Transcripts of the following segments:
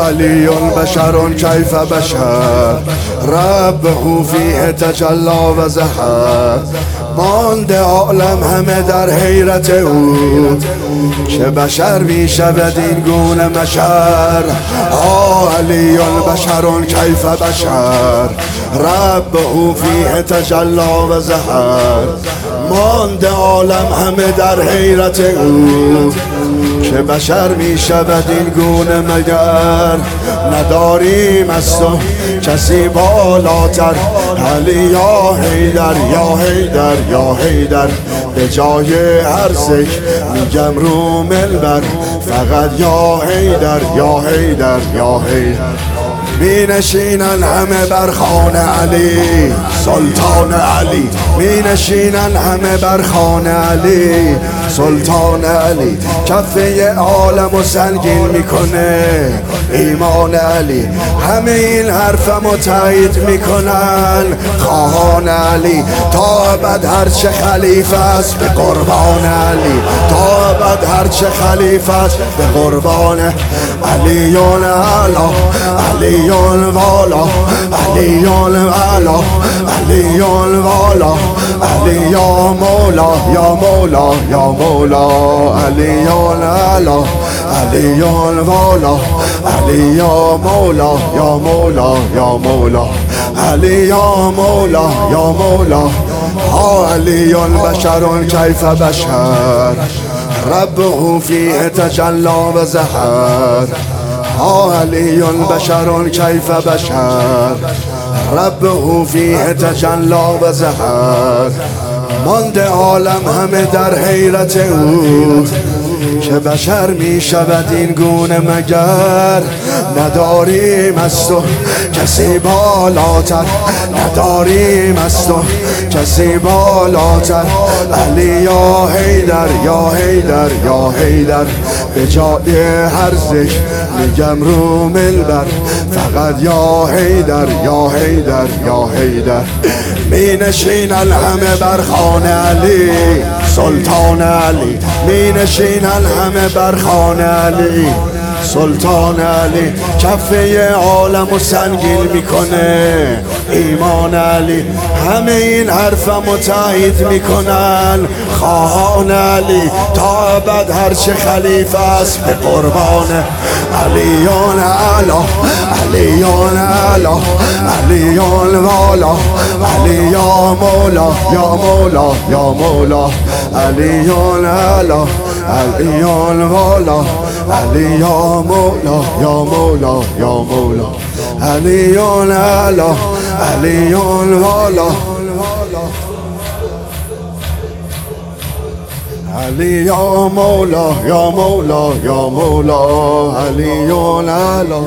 علی بشر کیف بشر ربه فیه تجلی و ظهر. مانده عالم همه در حیرت او که بشر می شود این گونه بشر. علی بشر کیف بشر ربه فیه تجلی و ظهر. مانده عالم همه در حیرت او که بشر می شود این گونه مگر. نداریم از تو کسی بالاتر علی یا حیدر یا حیدر یا حیدر. به جای هر ذکر میگم رو منبر فقط یا حیدر یا حیدر یا حیدر. می نشینن همه بر خوان علی سلطان علی. می نشینن همه بر خوان علی سلطان علی. کفه عالم و سنگین میکنه ایمان علی. همه این حرفمو تایید میکنن خواهان علی. تا ابد هرچه خلیفه است به قربان علی. تا ابد هرچه خلیفه است به قربان علیون اعلی علیون والا علیون والا علیون والا علی یا مولا یا مولا یا مولا علیون اعلی علیون والا علی یا مولا یا مولا یا مولا علی یا مولا یا مولا. علی بشر کیف بشر ربه فیه تجلی و ظهر. علی بشر کیف بشر ربه فیه تجلی و ظهر. مانده عالم همه در حیرت او که بشر می شود این گونه مگر. نداریم از تو کسی بالاتر نداریم از تو کسی بالاتر علی یا حیدر یا حیدر یا حیدر. به جای هر ذکر میگم رو منبر فقط یا حیدر یا حیدر یا حیدر. می نشینن همه بر خوان علی سلطان علی. می نشینن همه بر خوان علی سلطان علی. کفه عالم و سنگین میکنه ایمان علی. همه این حرفمو تایید میکنن خواهان علی. تا ابد هرچه خلیفه است به قربان علیون اعلی علیون اعلی علیون والا علی یا مولا یا مولا یا مولا علیون اعلی علیون والا علی یا مولا یا مولا یا مولا علیون اعلی علیون والا علی یا مولا یا مولا یا مولا علیون اعلی.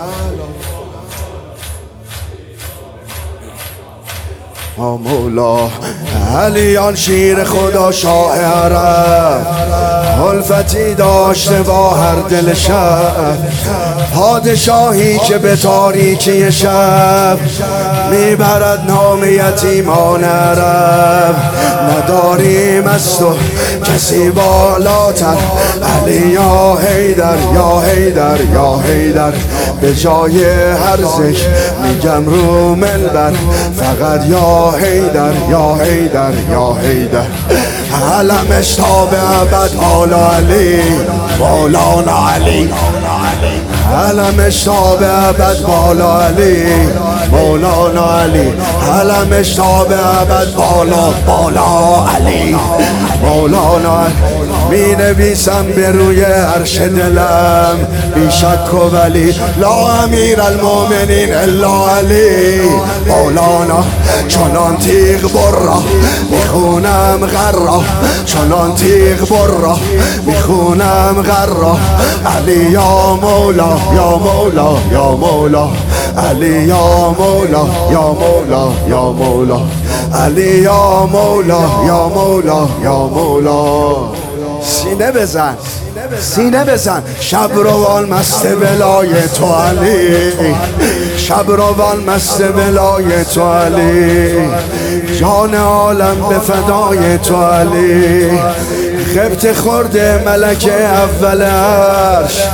مولا علی شیر خدا شاه عرب. الفتی داشته با هر دل شب. پادشاهی که به تاریکی شب میبرد نام یتیمان عرب. نداریم از تو کسی بالاتر علی یا حیدر یا حیدر یا حیدر. به جای هر ذکر میگم رو منبر فقط یا حیدر یا حیدر یا حیدر. علمش تا به ابد مولا علی مولانا علی. علمش تا به ابد مولا علی مولانا علی. علمش تا به ابد مولا علی مولانا علی. می نویسم به روی عرش دلم بی شک و ولی لا امیر المؤمنین الا علی مولانا. چنان تیغ برا میخونم غرا چنان تیغ برا میخونم غرا علی یا مولا یا مولا یا مولا علی یا مولا یا مولا یا مولا علی یا مولا یا مولا یا مولا. سینه بزن سینه بزن. شب روان مست ولای تو علی. شب روان مست ولای تو علی. جان عالم به فدای تو علی. خبت خورده ملک اول عرش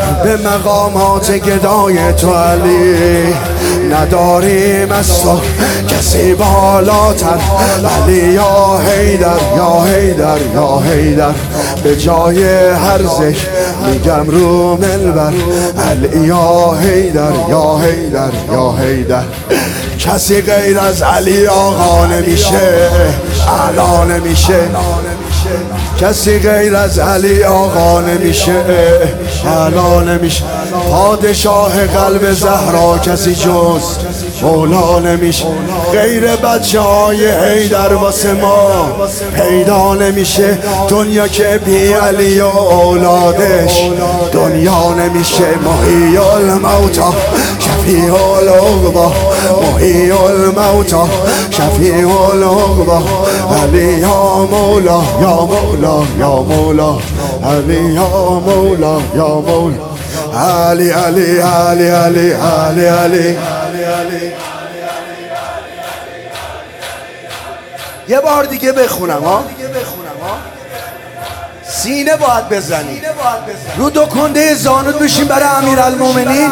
به مقامات گدای تو علی. نداریم از تو کسی بالاتر علی یا حیدر یا حیدر یا حیدر. به جای هر ذکر میگم رو منبر علی یا حیدر یا حیدر یا حیدر. کسی غیر از علی آقا نمیشه، اعلا نمیشه. کسی غیر از علی آقا نمیشه، اعلا نمیشه. پادشاه قلب زهرا کسی جز مولا نمیشه. غیر بچه های حیدر واسه ما پیدا نمیشه. دنیا که بی علی و اولادش دنیا نمیشه. محیی الموتا شفیع العقبا، محیی الموتا شفیع العقبا. علی یا مولا یا مولا یا مولا، علی یا مولا یا مولا. علی علی علی علی علی علی. یه بار دیگه بخونم ها، سینه باید بزنی، رو دو کنده زانوت بشین برای امیرالمومنین.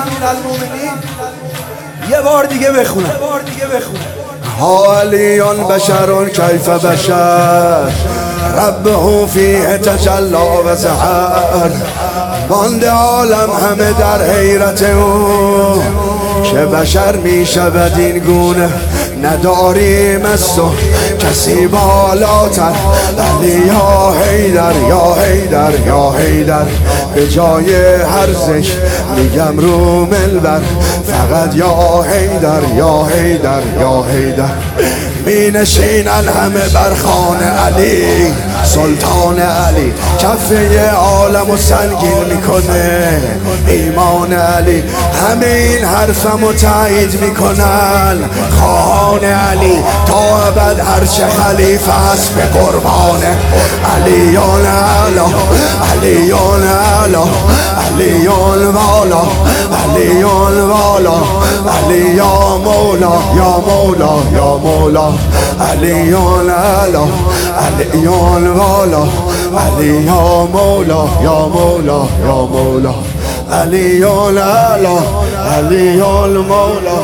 یه بار دیگه بخونم. ها علیون بشرون کیف بشر ربه فیه تجلا و زهر. مانده عالم همه در حیرت او که بشر می شود این گونه. نداریم از تو کسی بالاتر علی یا حیدر یا حیدر یا حیدر. به جای هر ذکر میگم رو منبر فقط یا حیدر یا حیدر یا حیدر. می نشینن همه بر خوان علی، سلطان علی کفه عالم و سنگین میکنه ایمان علی. همه این حرفمو تایید میکنن خواهان علی تا ابد. هرچه خلیفه است به قربان علیون اعلا، علیون اعلا، علیون والا، علیون والا. علی یا مولا یا مولا یا مولا، علیون اعلا، علیون والا. علی یا مولا یا مولا یا مولا، علیون اعلا، علیون مولا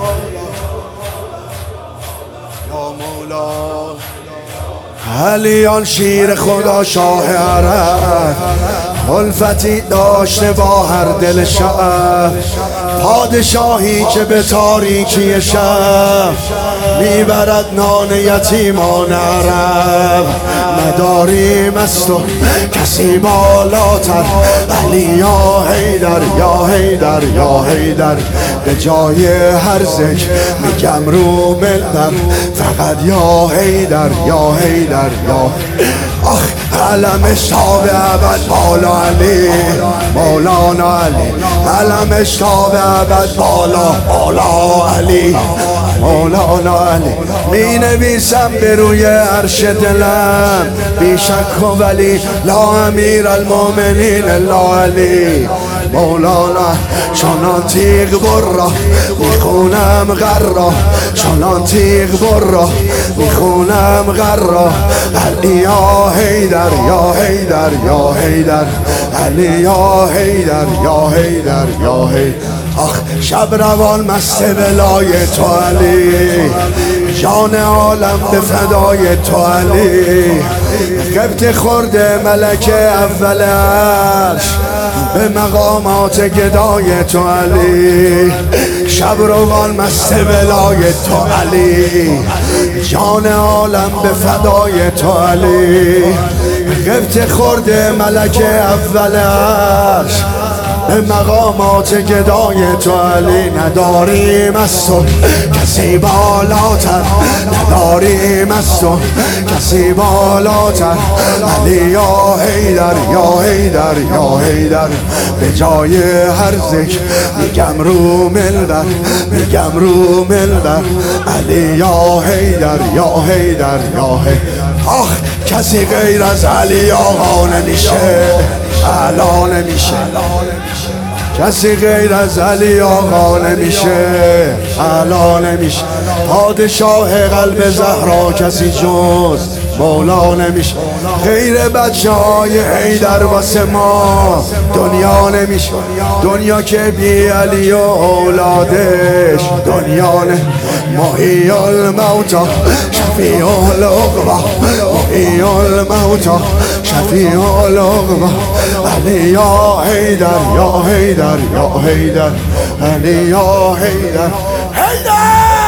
یا مولا. علیان شیر خدا شاه عرب، الفتی داشته با هر دل شب. پادشاهی که به تاریکی شب میبرد نان یتیمان عرب. نداریم از تو کسی بالاتر علی یا حیدر یا حیدر یا حیدر. به جای هر ذکر میگم رو منبر فقط یا حیدر یا حیدر یا. آخ علمش تا به ابد بالا علی، مولانا علی. علمش تا به ابد بالا بالا علی، مولانا علی. می نویسم به روی عرش دلم بی شک و ولی لا امیرالمومنین الا علی، مولانا. چنان تیغ برا میخونم غرا، چنان تیغ برا میخونم غرا. علی یا حیدر یا حیدر یا حیدر، علی یا حیدر یا حیدر یا حیدر. آخ شب روان مست ولای تو علی، جان عالم به فدای تو علی. غبط خورده ملک اول عرش به مقامات گدای تو علی. شب روان مست ولای تو علی، جان عالم به فدای تو علی. غبط خورده ملک اول عرش به مقامات گدای تو علی. نداریم از تو کسی بالاتر، نداریم از تو کسی بالاتر علی یا حیدر یا حیدر یا حیدر. به جای هر ذکر میگم رو منبر، میگم رو منبر علی یا حیدر یا حیدر یا حیدر. آخ کسی غیر از علی آقا نمیشه، اعلا نمیشه. کسی غیر از علی آقا نمیشه، اعلا نمیشه. پادشاه قلب زهرا کسی جز مولا نمیشه غیر بچه های حیدر واسه ما دنیا نمیشه دنیا که بی علی و اولادش دنیا نه محی الموتا شفیع العقبا محی الموتا شفیع العقبا علی یا حیدر یا حیدر یا حیدر علی یا حیدر حیدر